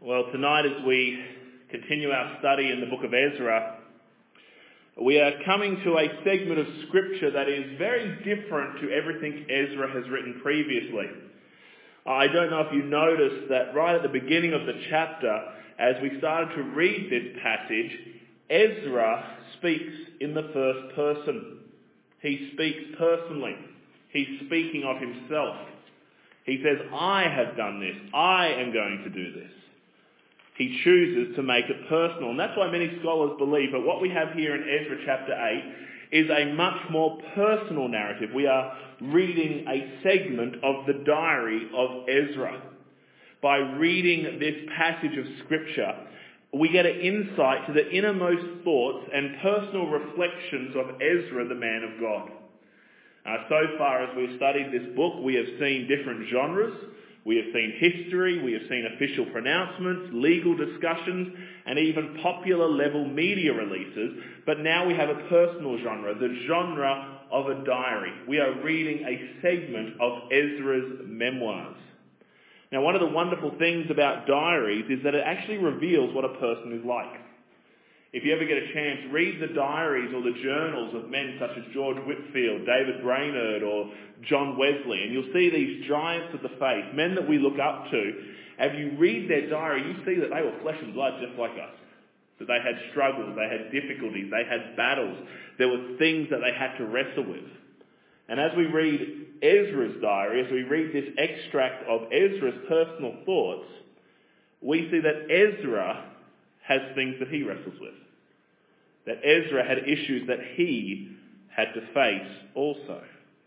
Well, tonight as we continue our study in the book of Ezra, we are coming to a segment of scripture that is very different to everything Ezra has written previously. I don't know if you noticed that right at the beginning of the chapter, as we started to read this passage, Ezra speaks in the first person. He speaks personally. He's speaking of himself. He says, I have done this. I am going to do this. He chooses to make it personal. And that's why many scholars believe that what we have here in Ezra chapter 8 is a much more personal narrative. We are reading a segment of the diary of Ezra. By reading this passage of scripture, we get an insight to the innermost thoughts and personal reflections of Ezra, the man of God. So far as we've studied this book, we have seen different genres. We have seen history, we have seen official pronouncements, legal discussions, and even popular level media releases. But now we have a personal genre, the genre of a diary. We are reading a segment of Ezra's memoirs. Now, one of the wonderful things about diaries is that it actually reveals what a person is like. If you ever get a chance, read the diaries or the journals of men such as George Whitefield, David Brainerd, or John Wesley, and you'll see these giants of the faith, men that we look up to. As you read their diary, you see that they were flesh and blood just like us. That they had struggles, they had difficulties, they had battles. There were things that they had to wrestle with. And as we read Ezra's diary, as we read this extract of Ezra's personal thoughts, we see that Ezra has things that he wrestles with. That Ezra had issues that he had to face also.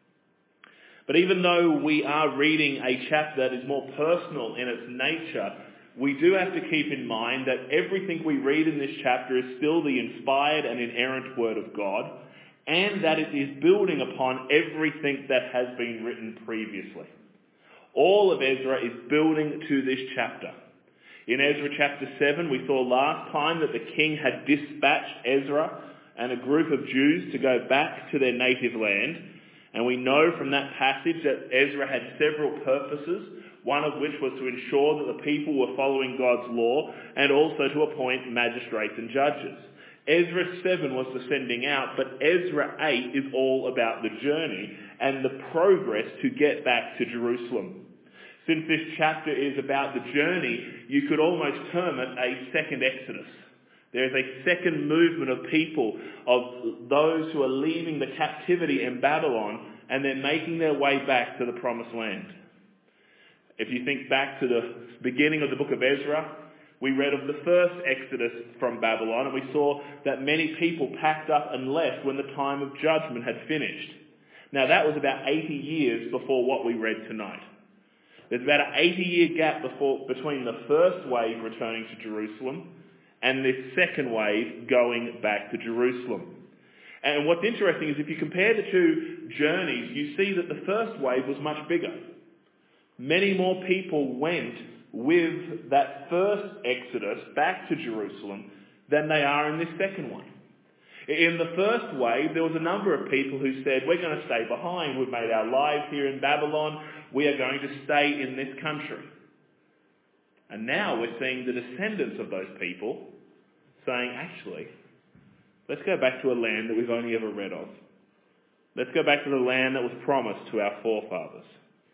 But even though we are reading a chapter that is more personal in its nature, we do have to keep in mind that everything we read in this chapter is still the inspired and inerrant word of God, and that it is building upon everything that has been written previously. All of Ezra is building to this chapter. In Ezra chapter 7, we saw last time that the king had dispatched Ezra and a group of Jews to go back to their native land. And we know from that passage that Ezra had several purposes, one of which was to ensure that the people were following God's law and also to appoint magistrates and judges. Ezra 7 was the sending out, but Ezra 8 is all about the journey and the progress to get back to Jerusalem. Since this chapter is about the journey, you could almost term it a second Exodus. There is a second movement of people, of those who are leaving the captivity in Babylon and they're making their way back to the promised land. If you think back to the beginning of the book of Ezra, we read of the first Exodus from Babylon and we saw that many people packed up and left when the time of judgment had finished. Now that was about 80 years before what we read tonight. There's about an 80-year gap between the first wave returning to Jerusalem and this second wave going back to Jerusalem. And what's interesting is if you compare the two journeys, you see that the first wave was much bigger. Many more people went with that first Exodus back to Jerusalem than they are in this second one. In the first wave, there was a number of people who said, we're going to stay behind. We've made our lives here in Babylon. We are going to stay in this country. And now we're seeing the descendants of those people saying, actually, let's go back to a land that we've only ever read of. Let's go back to the land that was promised to our forefathers.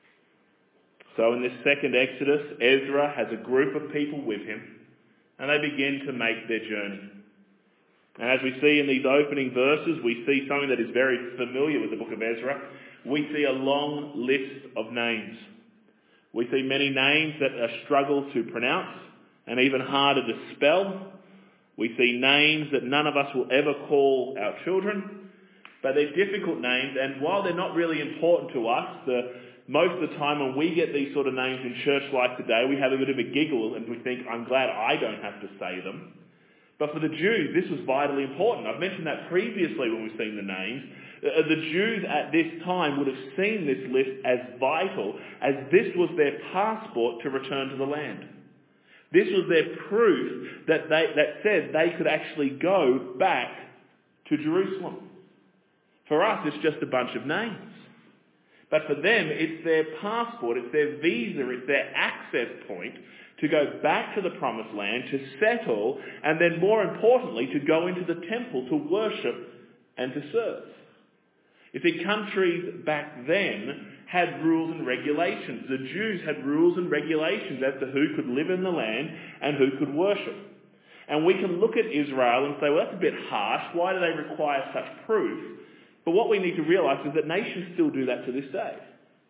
So in this second Exodus, Ezra has a group of people with him, and they begin to make their journey. And as we see in these opening verses, we see something that is very familiar with the book of Ezra. We see a long list of names. We see many names that are struggle to pronounce and even harder to spell. We see names that none of us will ever call our children, but they're difficult names, and while they're not really important to us, most of the time when we get these sort of names in church life today, we have a bit of a giggle and we think, I'm glad I don't have to say them. But for the Jews, this was vitally important. I've mentioned that previously when we've seen the names. The Jews at this time would have seen this list as vital, as this was their passport to return to the land. This was their proof that said they could actually go back to Jerusalem. For us, it's just a bunch of names. But for them, it's their passport, it's their visa, it's their access point to go back to the promised land, to settle, and then more importantly, to go into the temple to worship and to serve. You see, countries back then had rules and regulations. The Jews had rules and regulations as to who could live in the land and who could worship. And we can look at Israel and say, well, that's a bit harsh. Why do they require such proof? But what we need to realise is that nations still do that to this day.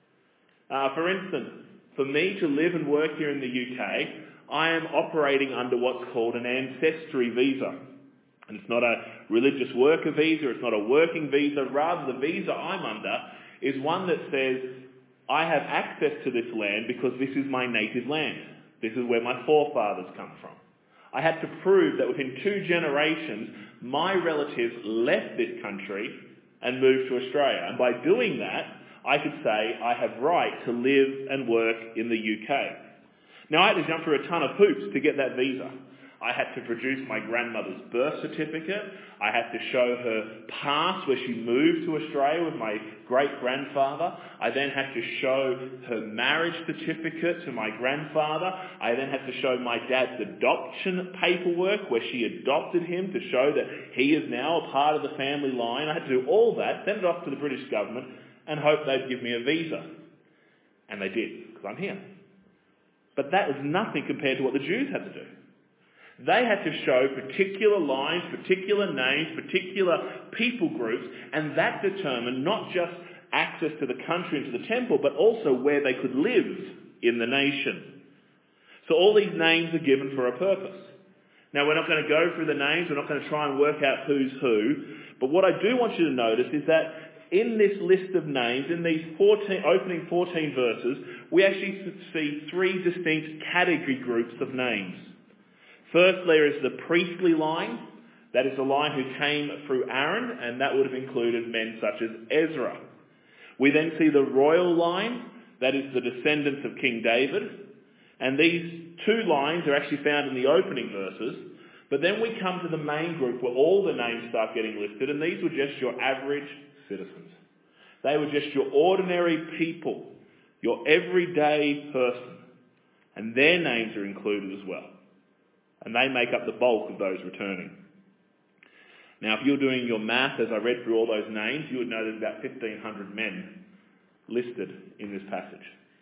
For instance, for me to live and work here in the UK, I am operating under what's called an ancestry visa. And it's not a religious worker visa, it's not a working visa. Rather, the visa I'm under is one that says, I have access to this land because this is my native land. This is where my forefathers come from. I had to prove that within 2 generations, my relatives left this country and moved to Australia. And by doing that, I could say I have right to live and work in the UK. Now, I had to jump through a ton of hoops to get that visa. I had to produce my grandmother's birth certificate. I had to show her pass where she moved to Australia with my great-grandfather. I then had to show her marriage certificate to my grandfather. I then had to show my dad's adoption paperwork where she adopted him to show that he is now a part of the family line. I had to do all that, send it off to the British government and hope they'd give me a visa. And they did, because I'm here. But that was nothing compared to what the Jews had to do. They had to show particular lines, particular names, particular people groups, and that determined not just access to the country and to the temple, but also where they could live in the nation. So all these names are given for a purpose. Now, we're not going to go through the names, we're not going to try and work out who's who, but what I do want you to notice is that in this list of names, in these opening 14 verses, we actually see 3 distinct category groups of names. First, there is the priestly line. That is the line who came through Aaron, and that would have included men such as Ezra. We then see the royal line. That is the descendants of King David. And these 2 lines are actually found in the opening verses. But then we come to the main group where all the names start getting listed, and these were just your average citizens. They were just your ordinary people, your everyday person. And their names are included as well. And they make up the bulk of those returning. Now, if you're doing your math as I read through all those names, you would know there's about 1,500 men listed in this passage.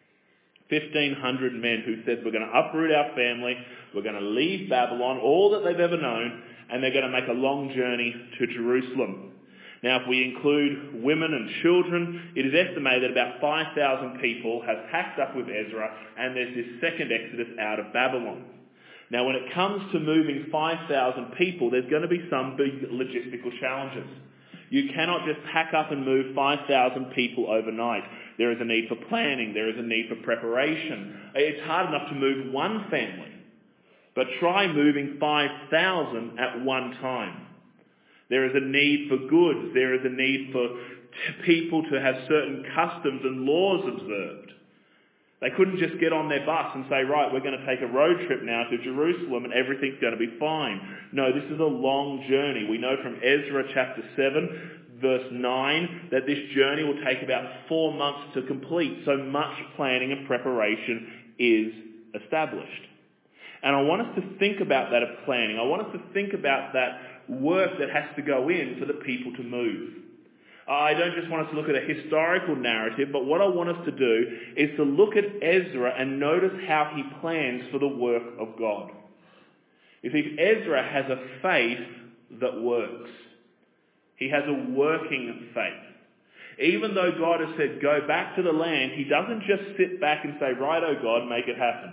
1,500 men who said, we're going to uproot our family, we're going to leave Babylon, all that they've ever known, and they're going to make a long journey to Jerusalem. Now, if we include women and children, it is estimated that about 5,000 people have packed up with Ezra, and there's this second exodus out of Babylon. Now, when it comes to moving 5,000 people, there's going to be some big logistical challenges. You cannot just pack up and move 5,000 people overnight. There is a need for planning. There is a need for preparation. It's hard enough to move one family, but try moving 5,000 at one time. There is a need for goods. There is a need for people to have certain customs and laws observed. They couldn't just get on their bus and say, right, we're going to take a road trip now to Jerusalem and everything's going to be fine. No, this is a long journey. We know from Ezra chapter 7, verse 9, that this journey will take about 4 months to complete. So much planning and preparation is established. And I want us to think about that of planning. I want us to think about that work that has to go in for the people to move. I don't just want us to look at a historical narrative, but what I want us to do is to look at Ezra and notice how he plans for the work of God. You see, Ezra has a faith that works. He has a working faith. Even though God has said, go back to the land, he doesn't just sit back and say, right, oh God, make it happen.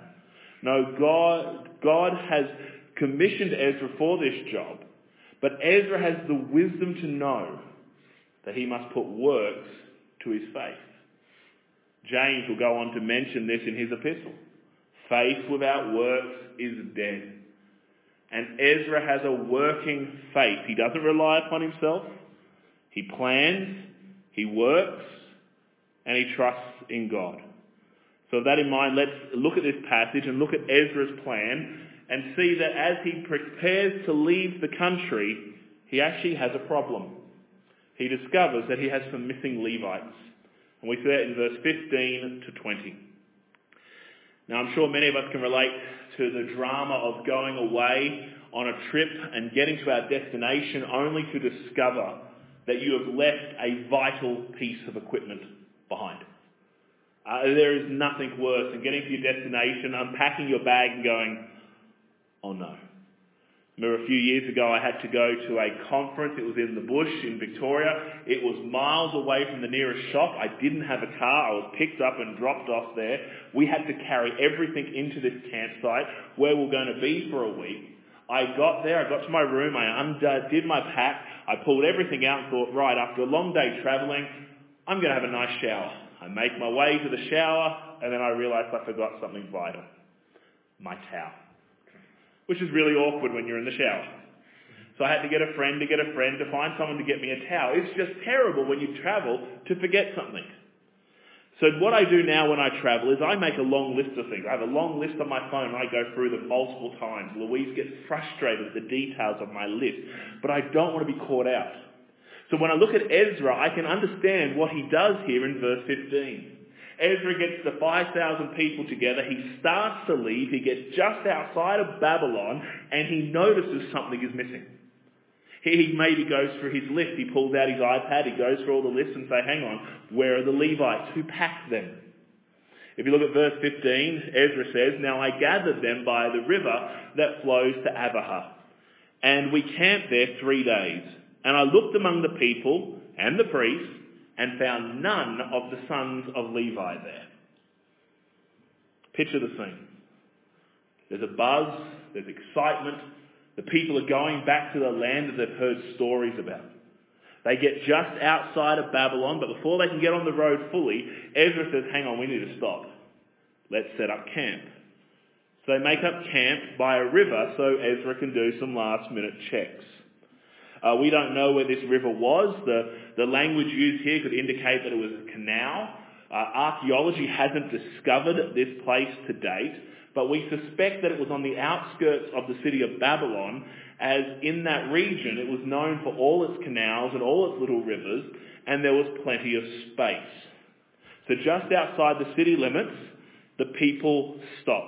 No, God has commissioned Ezra for this job, but Ezra has the wisdom to know that he must put works to his faith. James will go on to mention this in his epistle. Faith without works is dead. And Ezra has a working faith. He doesn't rely upon himself. He plans, he works, and he trusts in God. So with that in mind, let's look at this passage and look at Ezra's plan and see that as he prepares to leave the country, he actually has a problem. He discovers that he has some missing Levites. And we see that in verse 15 to 20. Now, I'm sure many of us can relate to the drama of going away on a trip and getting to our destination only to discover that you have left a vital piece of equipment behind. There is nothing worse than getting to your destination, unpacking your bag and going, oh no. I remember a few years ago I had to go to a conference. It was in the bush in Victoria. It was miles away from the nearest shop. I didn't have a car. I was picked up and dropped off there. We had to carry everything into this campsite where we're going to be for a week. I got there, I got to my room, I undid my pack, I pulled everything out and thought, right, after a long day travelling, I'm going to have a nice shower. I make my way to the shower and then I realised I forgot something vital. My towel. Which is really awkward when you're in the shower. So I had to get a friend to find someone to get me a towel. It's just terrible when you travel to forget something. So what I do now when I travel is I make a long list of things. I have a long list on my phone and I go through them multiple times. Louise gets frustrated at the details of my list, but I don't want to be caught out. So when I look at Ezra, I can understand what he does here in verse 15. Ezra gets the 5,000 people together. He starts to leave. He gets just outside of Babylon and he notices something is missing. He maybe goes through his list. He pulls out his iPad. He goes through all the lists and say, hang on, where are the Levites? Who packed them? If you look at verse 15, Ezra says, now I gathered them by the river that flows to Abahah. And we camped there 3 days. And I looked among the people and the priests and found none of the sons of Levi there. Picture the scene. There's a buzz. There's excitement. The people are going back to the land that they've heard stories about. They get just outside of Babylon, but before they can get on the road fully, Ezra says, hang on, we need to stop. Let's set up camp. So they make up camp by a river so Ezra can do some last-minute checks. We don't know where this river was. The language used here could indicate that it was a canal. Archaeology hasn't discovered this place to date, but we suspect that it was on the outskirts of the city of Babylon, as in that region it was known for all its canals and all its little rivers, and there was plenty of space. So just outside the city limits, the people stop.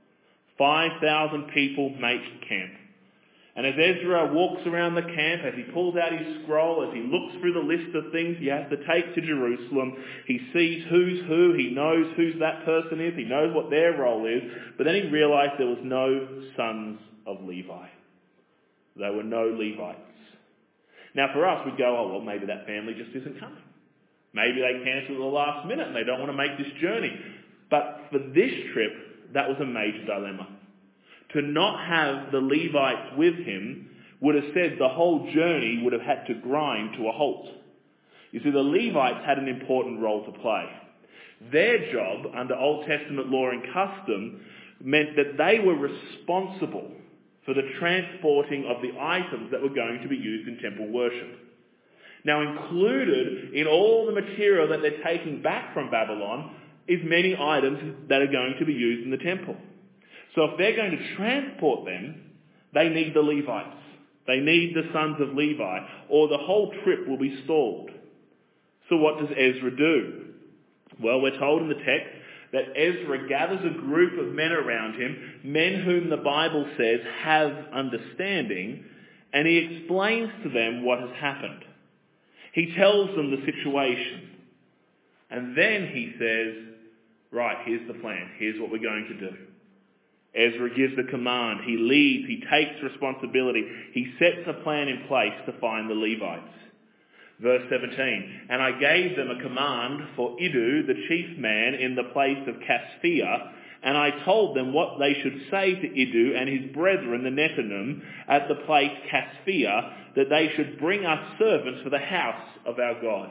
5,000 people make camp. And as Ezra walks around the camp, as he pulls out his scroll, as he looks through the list of things he has to take to Jerusalem, he sees who's who, he knows who that person is, he knows what their role is, but then he realised there was no sons of Levi. There were no Levites. Now for us, we'd go, oh well, maybe that family just isn't coming. Maybe they cancelled at the last minute and they don't want to make this journey. But for this trip, that was a major dilemma. To not have the Levites with him would have said the whole journey would have had to grind to a halt. You see, the Levites had an important role to play. Their job, under Old Testament law and custom, meant that they were responsible for the transporting of the items that were going to be used in temple worship. Now, included in all the material that they're taking back from Babylon is many items that are going to be used in the temple. So if they're going to transport them, they need the Levites. They need the sons of Levi, or the whole trip will be stalled. So what does Ezra do? Well, we're told in the text that Ezra gathers a group of men around him, men whom the Bible says have understanding, and he explains to them what has happened. He tells them the situation. And then he says, right, here's the plan. Here's what we're going to do. Ezra gives the command. He leads. He takes responsibility. He sets a plan in place to find the Levites. Verse 17, and I gave them a command for Iddu, the chief man, in the place of Casphiah, and I told them what they should say to Iddu and his brethren, the Nethinim, at the place Casphiah, that they should bring us servants for the house of our God.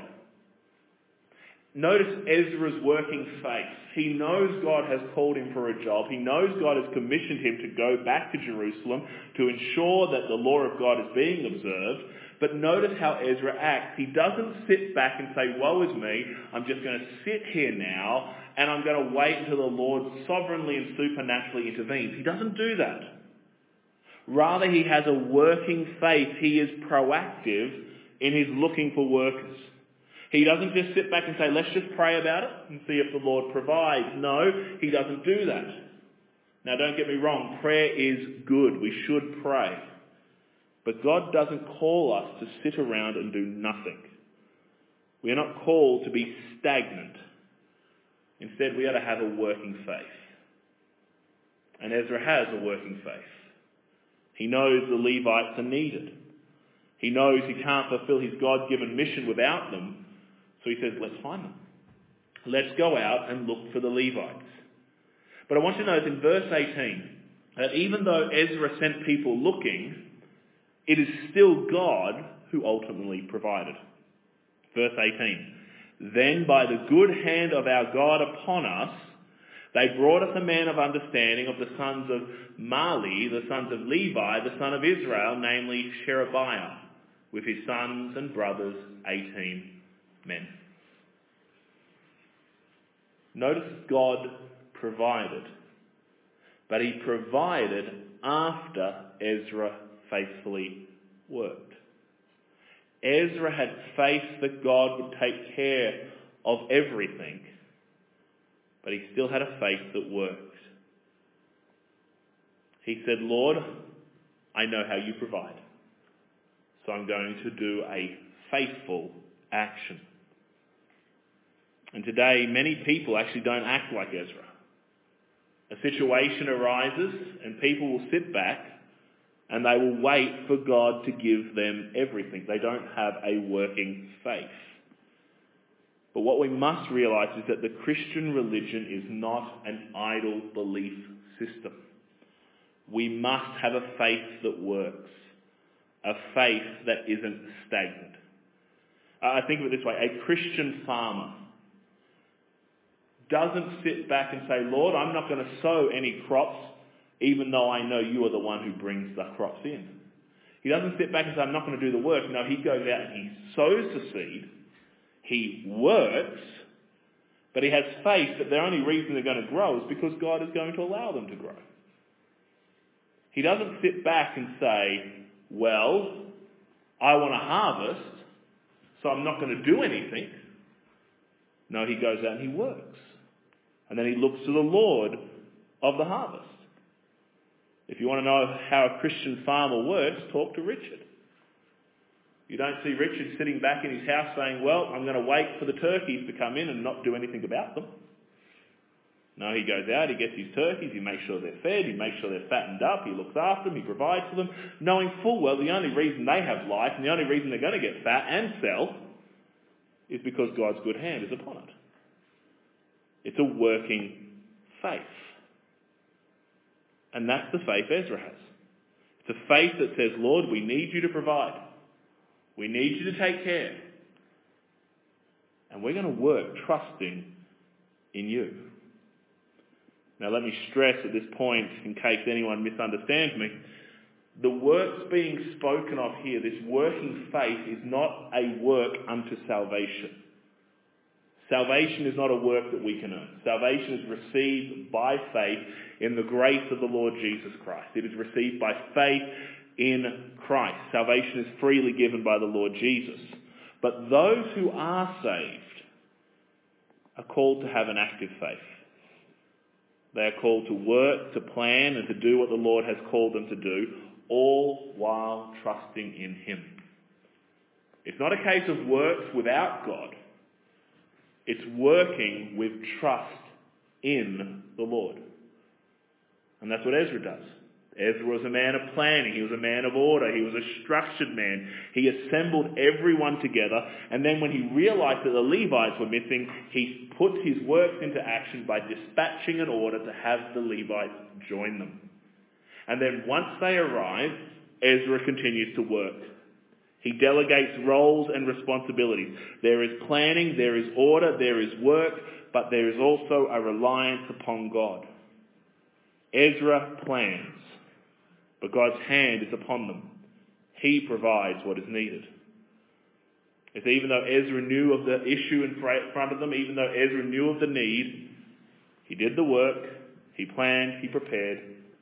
Notice Ezra's working faith. He knows God has called him for a job. He knows God has commissioned him to go back to Jerusalem to ensure that the law of God is being observed. But notice how Ezra acts. He doesn't sit back and say, woe is me, I'm just going to sit here now and I'm going to wait until the Lord sovereignly and supernaturally intervenes. He doesn't do that. Rather, he has a working faith. He is proactive in his looking for workers. He doesn't just sit back and say, let's just pray about it and see if the Lord provides. No, he doesn't do that. Now don't get me wrong, prayer is good. We should pray. But God doesn't call us to sit around and do nothing. We are not called to be stagnant. Instead, we are to have a working faith. And Ezra has a working faith. He knows the Levites are needed. He knows he can't fulfill his God-given mission without them. So he says, let's find them. Let's go out and look for the Levites. But I want you to note in verse 18 that even though Ezra sent people looking, it is still God who ultimately provided. Verse 18, then by the good hand of our God upon us, they brought us a man of understanding of the sons of Mali, the sons of Levi, the son of Israel, namely Sherebiah, with his sons and brothers, 18 men. Notice God provided, but he provided after Ezra faithfully worked. Ezra had faith that God would take care of everything, but he still had a faith that worked. He said, Lord, I know how you provide, so I'm going to do a faithful action. And today, many people actually don't act like Ezra. A situation arises and people will sit back and they will wait for God to give them everything. They don't have a working faith. But what we must realise is that the Christian religion is not an idle belief system. We must have a faith that works, a faith that isn't stagnant. I think of it this way, a Christian farmer doesn't sit back and say, Lord, I'm not going to sow any crops even though I know you are the one who brings the crops in. He doesn't sit back and say, I'm not going to do the work. No, he goes out and he sows the seed, he works, but he has faith that the only reason they're going to grow is because God is going to allow them to grow. He doesn't sit back and say, well, I want to harvest, so I'm not going to do anything. No, he goes out and he works. And then he looks to the Lord of the harvest. If you want to know how a Christian farmer works, talk to Richard. You don't see Richard sitting back in his house saying, well, I'm going to wait for the turkeys to come in and not do anything about them. No, he goes out, he gets his turkeys, he makes sure they're fed, he makes sure they're fattened up, he looks after them, he provides for them, knowing full well the only reason they have life and the only reason they're going to get fat and sell is because God's good hand is upon it. It's a working faith. And that's the faith Ezra has. It's a faith that says, Lord, we need you to provide. We need you to take care. And we're going to work trusting in you. Now let me stress at this point, in case anyone misunderstands me, the works being spoken of here, this working faith, is not a work unto salvation. Salvation is not a work that we can earn. Salvation is received by faith in the grace of the Lord Jesus Christ. It is received by faith in Christ. Salvation is freely given by the Lord Jesus. But those who are saved are called to have an active faith. They are called to work, to plan, and to do what the Lord has called them to do, all while trusting in him. It's not a case of works without God. It's working with trust in the Lord. And that's what Ezra does. Ezra was a man of planning. He was a man of order. He was a structured man. He assembled everyone together. And then when he realized that the Levites were missing, he put his works into action by dispatching an order to have the Levites join them. And then once they arrive, Ezra continues to work. He delegates roles and responsibilities. There is planning, there is order, there is work, but there is also a reliance upon God. Ezra plans, but God's hand is upon them. He provides what is needed. It's even though Ezra knew of the issue in front of them, even though Ezra knew of the need, he did the work, he planned, he prepared,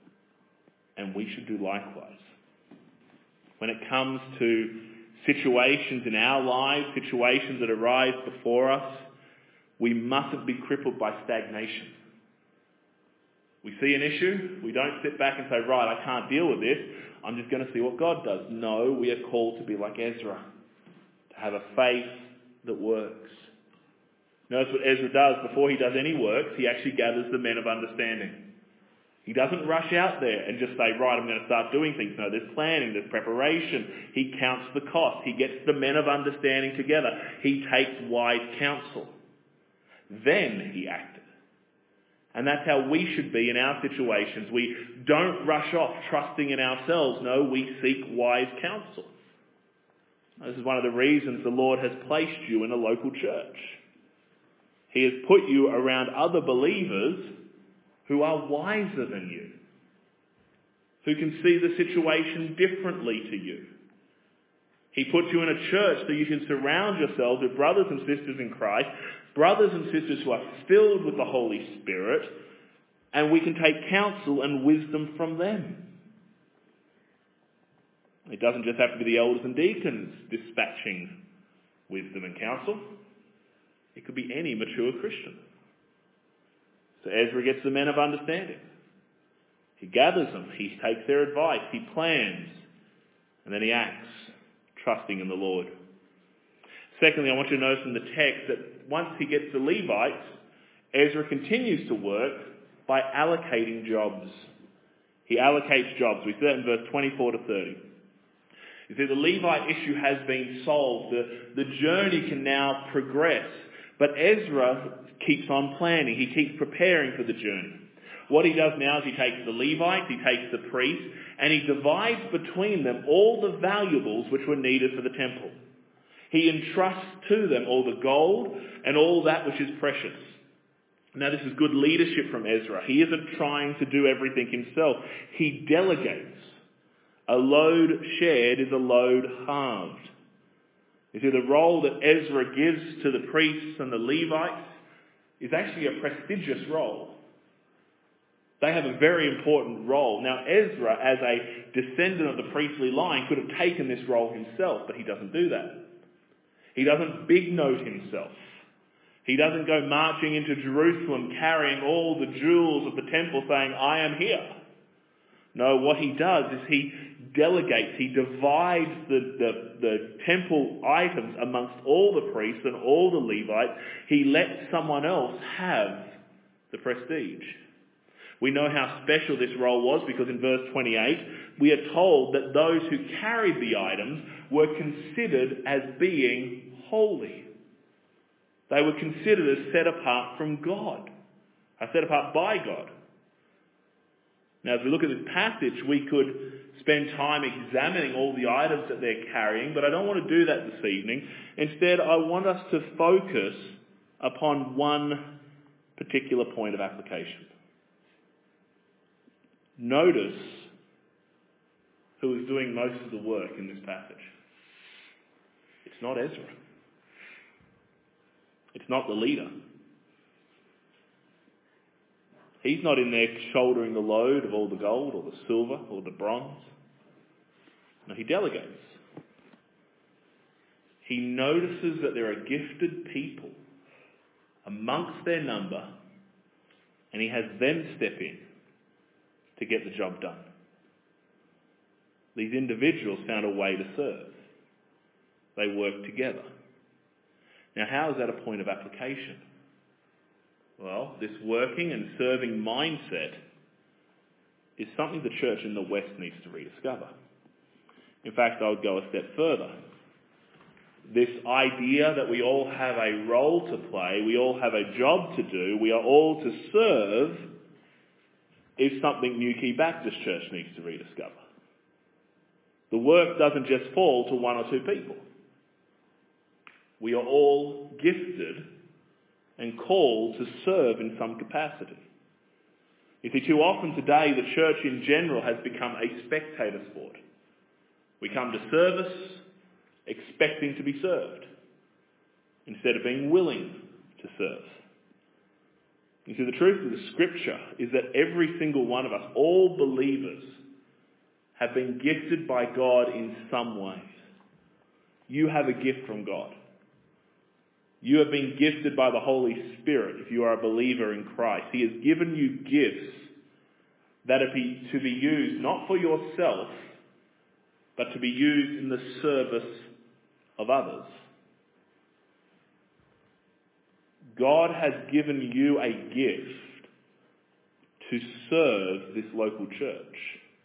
and we should do likewise. When it comes to situations in our lives, situations that arise before us, we mustn't be crippled by stagnation. We see an issue, we don't sit back and say, right, I can't deal with this, I'm just going to see what God does. No, we are called to be like Ezra, to have a faith that works. Notice what Ezra does before he does any works. He actually gathers the men of understanding. He doesn't rush out there and just say, right, I'm going to start doing things. No, there's planning, there's preparation. He counts the cost. He gets the men of understanding together. He takes wise counsel. Then he acted. And that's how we should be in our situations. We don't rush off trusting in ourselves. No, we seek wise counsel. This is one of the reasons the Lord has placed you in a local church. He has put you around other believers who are wiser than you, who can see the situation differently to you. He puts you in a church so you can surround yourselves with brothers and sisters in Christ, brothers and sisters who are filled with the Holy Spirit, and we can take counsel and wisdom from them. It doesn't just have to be the elders and deacons dispatching wisdom and counsel. It could be any mature Christian. So Ezra gets the men of understanding. He gathers them, he takes their advice, he plans, and then he acts, trusting in the Lord. Secondly, I want you to notice in the text that once he gets the Levites, Ezra continues to work by allocating jobs. He allocates jobs. We see that in verse 24 to 30. You see, the Levite issue has been solved. The journey can now progress. But Ezra keeps on planning. He keeps preparing for the journey. What he does now is he takes the Levites, he takes the priests, and he divides between them all the valuables which were needed for the temple. He entrusts to them all the gold and all that which is precious. Now this is good leadership from Ezra. He isn't trying to do everything himself. He delegates. A load shared is a load halved. You see, the role that Ezra gives to the priests and the Levites is actually a prestigious role. They have a very important role. Now, Ezra, as a descendant of the priestly line, could have taken this role himself, but he doesn't do that. He doesn't big note himself. He doesn't go marching into Jerusalem carrying all the jewels of the temple saying, I am here. No, what he does is he delegates, he divides the temple items amongst all the priests and all the Levites. He lets someone else have the prestige. We know how special this role was because in verse 28 we are told that those who carried the items were considered as being holy. They were considered as set apart from God, set apart by God. Now, as we look at this passage, we could spend time examining all the items that they're carrying, but I don't want to do that this evening. Instead, I want us to focus upon one particular point of application. Notice who is doing most of the work in this passage. It's not Ezra. It's not the leader. He's not in there shouldering the load of all the gold or the silver or the bronze. No, he delegates. He notices that there are gifted people amongst their number, and he has them step in to get the job done. These individuals found a way to serve. They worked together. Now, how is that a point of application? Well, this working and serving mindset is something the church in the West needs to rediscover. In fact, I would go a step further. This idea that we all have a role to play, we all have a job to do, we are all to serve, is something Newquay Baptist Church needs to rediscover. The work doesn't just fall to one or two people. We are all gifted and called to serve in some capacity. You see, too often today the church in general has become a spectator sport. We come to service expecting to be served instead of being willing to serve. You see, the truth of the scripture is that every single one of us, all believers, have been gifted by God in some ways. You have a gift from God. You have been gifted by the Holy Spirit if you are a believer in Christ. He has given you gifts that it be to be used not for yourself, but to be used in the service of others. God has given you a gift to serve this local church.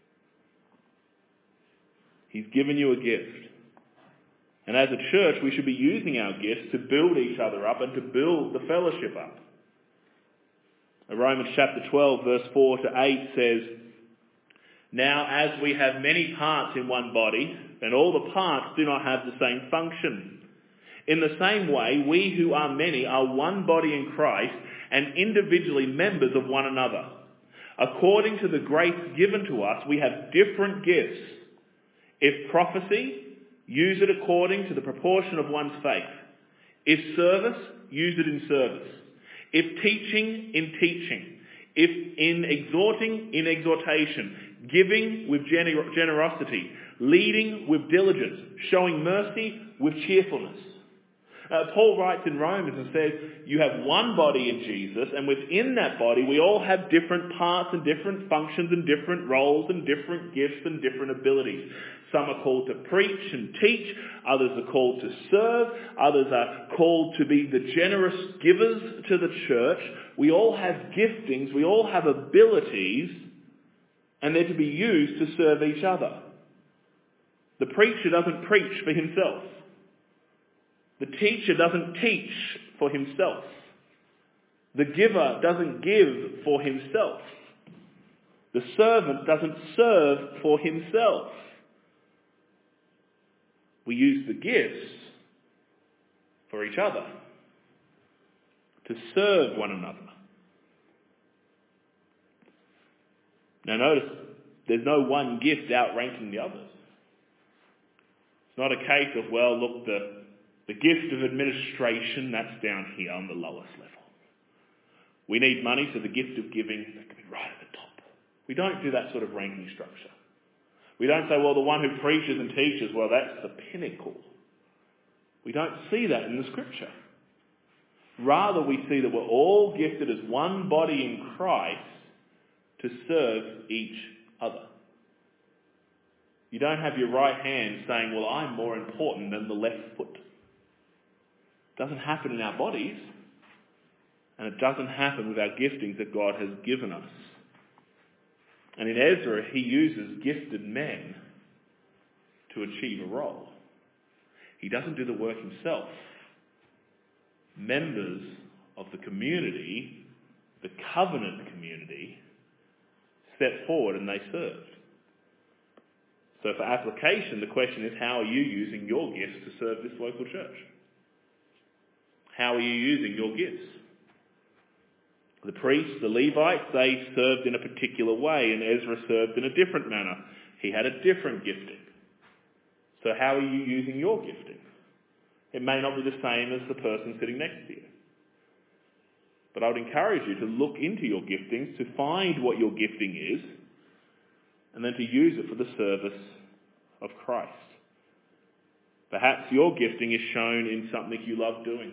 He's given you a gift. And as a church, we should be using our gifts to build each other up and to build the fellowship up. Romans chapter 12, verse 4 to 8 says, "Now as we have many parts in one body, and all the parts do not have the same function, in the same way we who are many are one body in Christ and individually members of one another. According to the grace given to us, we have different gifts. If prophecy, use it according to the proportion of one's faith. If service, use it in service. If teaching, in teaching. If in exhorting, in exhortation. Giving with generosity. Leading with diligence. Showing mercy with cheerfulness." Paul writes in Romans and says, you have one body in Jesus, and within that body we all have different parts and different functions and different roles and different gifts and different abilities. Some are called to preach and teach, others are called to serve, others are called to be the generous givers to the church. We all have giftings, we all have abilities, and they're to be used to serve each other. The preacher doesn't preach for himself. The teacher doesn't teach for himself. The giver doesn't give for himself. The servant doesn't serve for himself. We use the gifts for each other, to serve one another. Now notice, there's no one gift outranking the others. It's not a case of, well, look, the gift of administration, that's down here on the lowest level. We need money, so the gift of giving, that can be right at the top. We don't do that sort of ranking structure. We don't say, well, the one who preaches and teaches, well, that's the pinnacle. We don't see that in the scripture. Rather, we see that we're all gifted as one body in Christ to serve each other. You don't have your right hand saying, well, I'm more important than the left foot. It doesn't happen in our bodies, and it doesn't happen with our giftings that God has given us. And in Ezra, he uses gifted men to achieve a role. He doesn't do the work himself. Members of the community, the covenant community, stepped forward and they served. So for application, the question is, how are you using your gifts to serve this local church? How are you using your gifts? The priests, the Levites, they served in a particular way, and Ezra served in a different manner. He had a different gifting. So how are you using your gifting? It may not be the same as the person sitting next to you. But I would encourage you to look into your giftings, to find what your gifting is, and then to use it for the service of Christ. Perhaps your gifting is shown in something you love doing.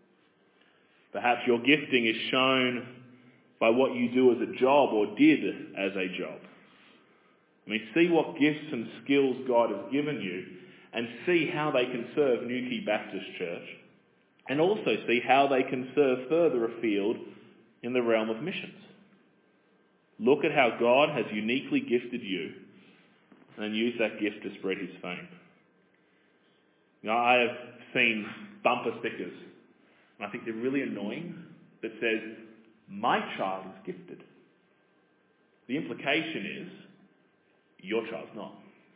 Perhaps your gifting is shown by what you do as a job or did as a job. I mean, see what gifts and skills God has given you and see how they can serve Newquay Baptist Church, and also see how they can serve further afield in the realm of missions. Look at how God has uniquely gifted you and then use that gift to spread his fame. You know, I have seen bumper stickers, and I think they're really annoying, that says, my child is gifted. The implication is, your child's not.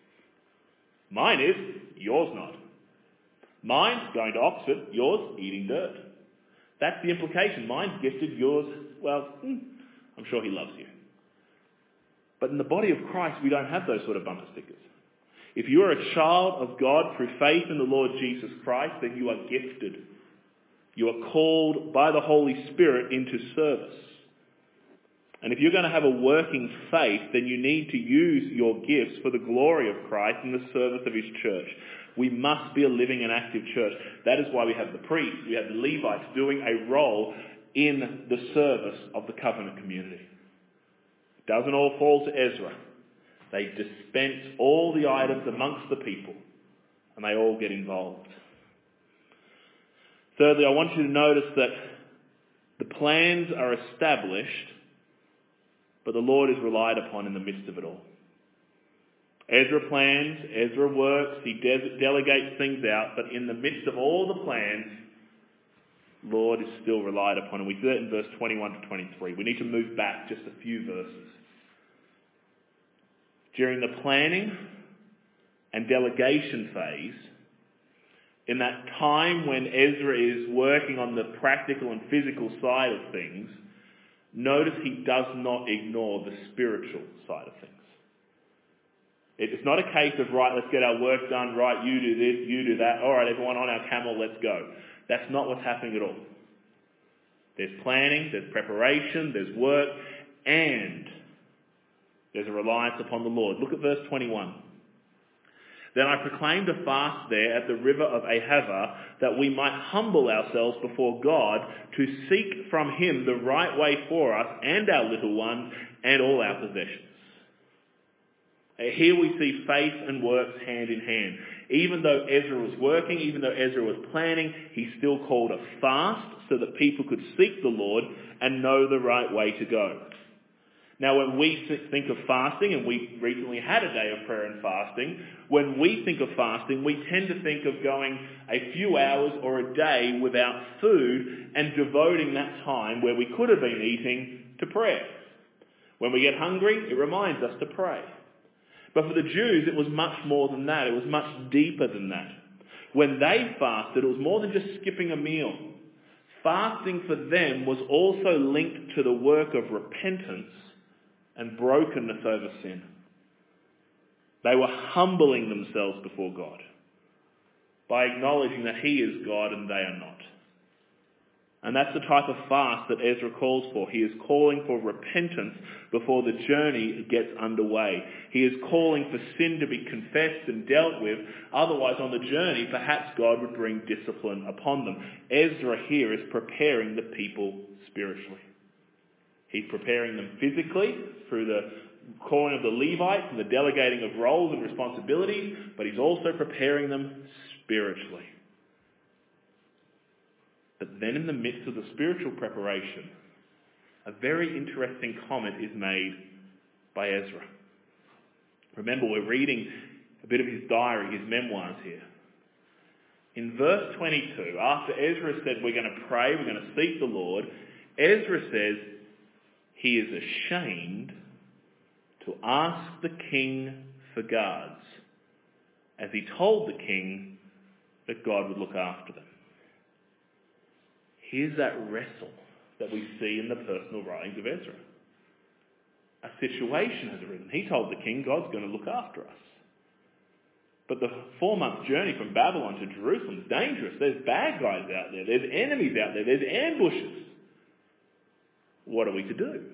Mine is, yours not. Mine's going to Oxford, yours eating dirt. That's the implication. Mine's gifted, yours, well, I'm sure he loves you. But in the body of Christ, we don't have those sort of bumper stickers. If you are a child of God through faith in the Lord Jesus Christ, then you are gifted. You are called by the Holy Spirit into service. And if you're going to have a working faith, then you need to use your gifts for the glory of Christ in the service of his church. We must be a living and active church. That is why we have the priests, we have the Levites doing a role in the service of the covenant community. Doesn't all fall to Ezra. They dispense all the items amongst the people, and they all get involved. Thirdly, I want you to notice that the plans are established, but the Lord is relied upon in the midst of it all. Ezra plans, Ezra works, he delegates things out, but in the midst of all the plans, Lord is still relied upon. And we see that in verse 21 to 23. We need to move back just a few verses. During the planning and delegation phase, in that time when Ezra is working on the practical and physical side of things, notice he does not ignore the spiritual side of things. It's not a case of, right, let's get our work done, right, you do this, you do that, all right, everyone on our camel, let's go. That's not what's happening at all. There's planning, there's preparation, there's work, and there's a reliance upon the Lord. Look at verse 21. Then I proclaimed a fast there at the river of Ahava, that we might humble ourselves before God to seek from him the right way for us and our little ones and all our possessions. Here we see faith and works hand in hand. Even though Ezra was working, even though Ezra was planning, he still called a fast so that people could seek the Lord and know the right way to go. Now, when we think of fasting, and we recently had a day of prayer and fasting, when we think of fasting, we tend to think of going a few hours or a day without food and devoting that time where we could have been eating to prayer. When we get hungry, it reminds us to pray. But for the Jews, it was much more than that. It was much deeper than that. When they fasted, it was more than just skipping a meal. Fasting for them was also linked to the work of repentance and brokenness over sin. They were humbling themselves before God by acknowledging that he is God and they are not. And that's the type of fast that Ezra calls for. He is calling for repentance before the journey gets underway. He is calling for sin to be confessed and dealt with. Otherwise, on the journey, perhaps God would bring discipline upon them. Ezra here is preparing the people spiritually. He's preparing them physically through the calling of the Levites and the delegating of roles and responsibilities, but he's also preparing them spiritually. But then in the midst of the spiritual preparation, a very interesting comment is made by Ezra. Remember, we're reading a bit of his diary, his memoirs here. In verse 22, after Ezra said we're going to pray, we're going to seek the Lord, Ezra says he is ashamed to ask the king for guards, as he told the king that God would look after them. Here's that wrestle that we see in the personal writings of Ezra. A situation has arisen. He told the king, God's going to look after us. But the 4-month journey from Babylon to Jerusalem is dangerous. There's bad guys out there. There's enemies out there. There's ambushes. What are we to do?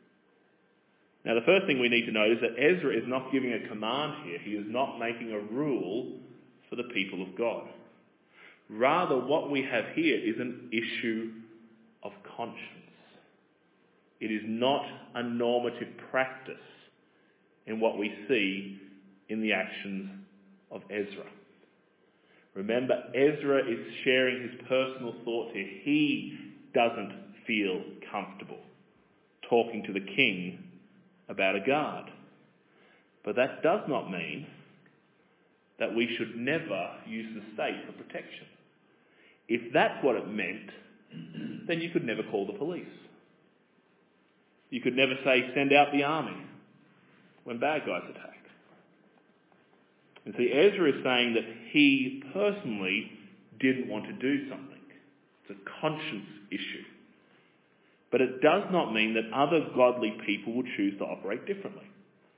Now, the first thing we need to note is that Ezra is not giving a command here. He is not making a rule for the people of God. Rather, what we have here is an issue of conscience. It is not a normative practice in what we see in the actions of Ezra. Remember, Ezra is sharing his personal thoughts here. He doesn't feel comfortable talking to the king about a guard. But that does not mean that we should never use the state for protection. If that's what it meant, then you could never call the police. You could never say, send out the army when bad guys attack. And see, Ezra is saying that he personally didn't want to do something. It's a conscience issue. But it does not mean that other godly people will choose to operate differently.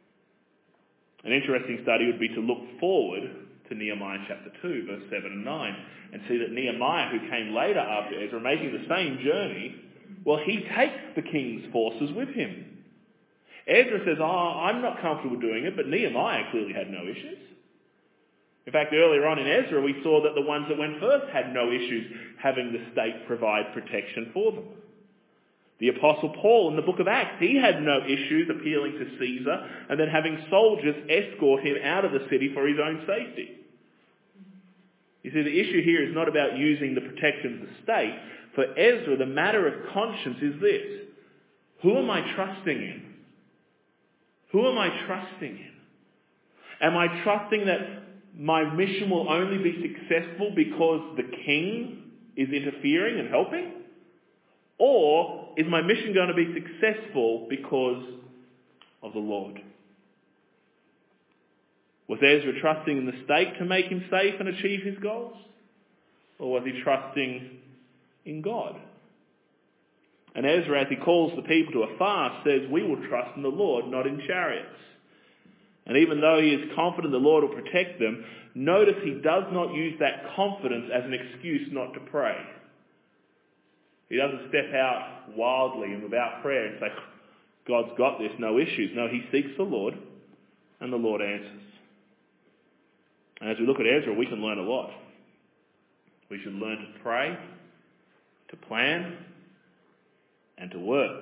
An interesting study would be to look forward to Nehemiah chapter 2, verse 7 and 9, and see that Nehemiah, who came later after Ezra, making the same journey, well, he takes the king's forces with him. Ezra says, I'm not comfortable doing it, but Nehemiah clearly had no issues. In fact, earlier on in Ezra, we saw that the ones that went first had no issues having the state provide protection for them. The Apostle Paul in the book of Acts, he had no issues appealing to Caesar and then having soldiers escort him out of the city for his own safety. You see, the issue here is not about using the protection of the state. For Ezra, the matter of conscience is this: who am I trusting in? Who am I trusting in? Am I trusting that my mission will only be successful because the king is interfering and helping? Or is my mission going to be successful because of the Lord? Was Ezra trusting in the state to make him safe and achieve his goals? Or was he trusting in God? And Ezra, as he calls the people to a fast, says, we will trust in the Lord, not in chariots. And even though he is confident the Lord will protect them, notice he does not use that confidence as an excuse not to pray. He doesn't step out wildly and without prayer and say, God's got this, no issues. No, he seeks the Lord, and the Lord answers. And as we look at Ezra, we can learn a lot. We should learn to pray, to plan, and to work.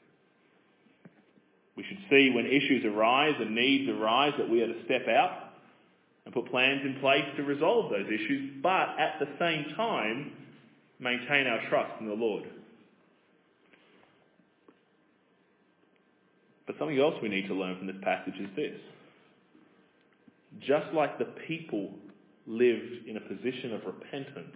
We should see when issues arise and needs arise that we are to step out and put plans in place to resolve those issues, but at the same time, maintain our trust in the Lord. But something else we need to learn from this passage is this. Just like the people lived in a position of repentance,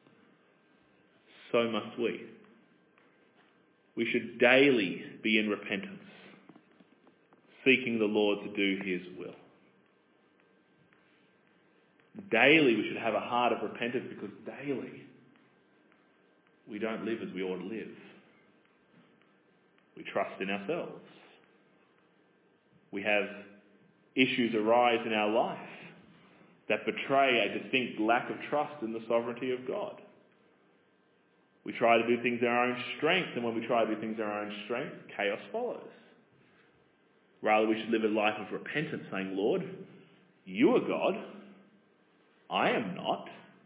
so must we. We should daily be in repentance, seeking the Lord to do his will. Daily we should have a heart of repentance, because daily we don't live as we ought to live. We trust in ourselves. We have issues arise in our life that betray a distinct lack of trust in the sovereignty of God. We try to do things in our own strength, and when we try to do things in our own strength, chaos follows. Rather, we should live a life of repentance, saying, Lord, you are God. I am not.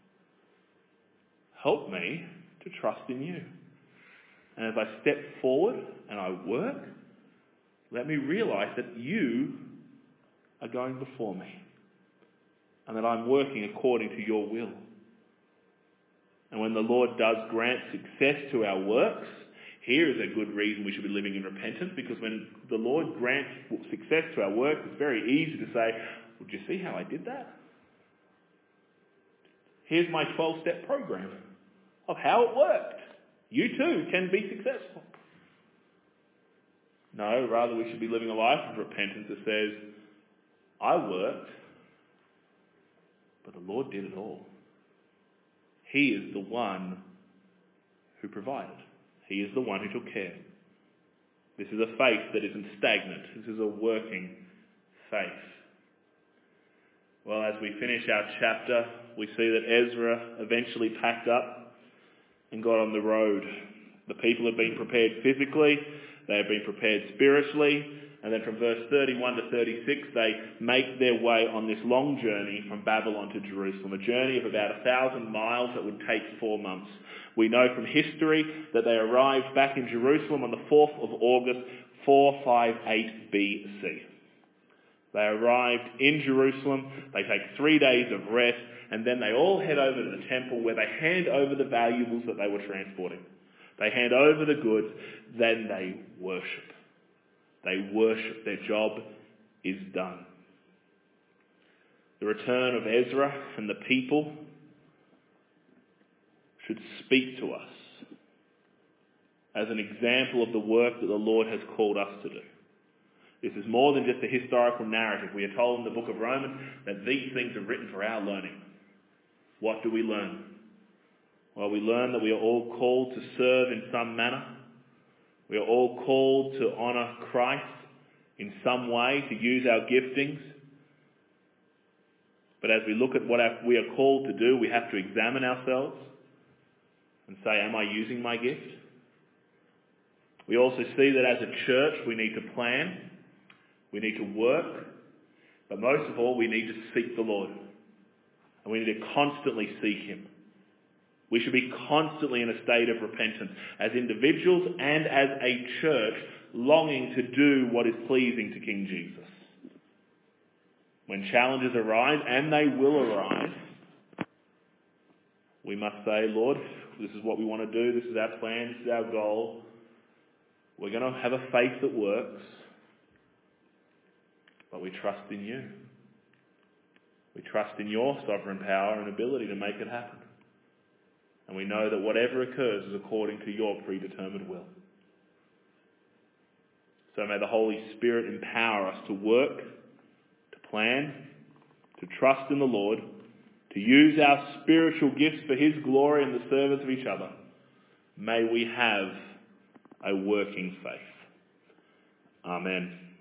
Help me to trust in you. And as I step forward and I work, let me realise that you are going before me and that I'm working according to your will. And when the Lord does grant success to our works, here is a good reason we should be living in repentance, because when the Lord grants success to our works, it's very easy to say, well, do you see how I did that? Here's my 12-step program of how it worked. You too can be successful. No, rather we should be living a life of repentance that says, I worked, but the Lord did it all. He is the one who provided. He is the one who took care. This is a faith that isn't stagnant. This is a working faith. Well, as we finish our chapter, we see that Ezra eventually packed up and got on the road. The people have been prepared physically, they have been prepared spiritually, and then from verse 31 to 36, they make their way on this long journey from Babylon to Jerusalem, a journey of about 1,000 miles that would take 4 months. We know from history that they arrived back in Jerusalem on the 4th of August, 458 BC. They arrived in Jerusalem, they take 3 days of rest, and then they all head over to the temple where they hand over the valuables that they were transporting. They hand over the goods, then they worship. They worship. Their job is done. The return of Ezra and the people should speak to us as an example of the work that the Lord has called us to do. This is more than just a historical narrative. We are told in the book of Romans that these things are written for our learning. What do we learn? Well, we learn that we are all called to serve in some manner. We are all called to honour Christ in some way, to use our giftings. But as we look at what we are called to do, we have to examine ourselves and say, am I using my gift? We also see that as a church we need to plan, we need to work, but most of all we need to seek the Lord. And we need to constantly seek him. We should be constantly in a state of repentance as individuals and as a church, longing to do what is pleasing to King Jesus. When challenges arise, and they will arise, we must say, Lord, this is what we want to do, this is our plan, this is our goal. We're going to have a faith that works, but we trust in you. We trust in your sovereign power and ability to make it happen. And we know that whatever occurs is according to your predetermined will. So may the Holy Spirit empower us to work, to plan, to trust in the Lord, to use our spiritual gifts for His glory and the service of each other. May we have a working faith. Amen.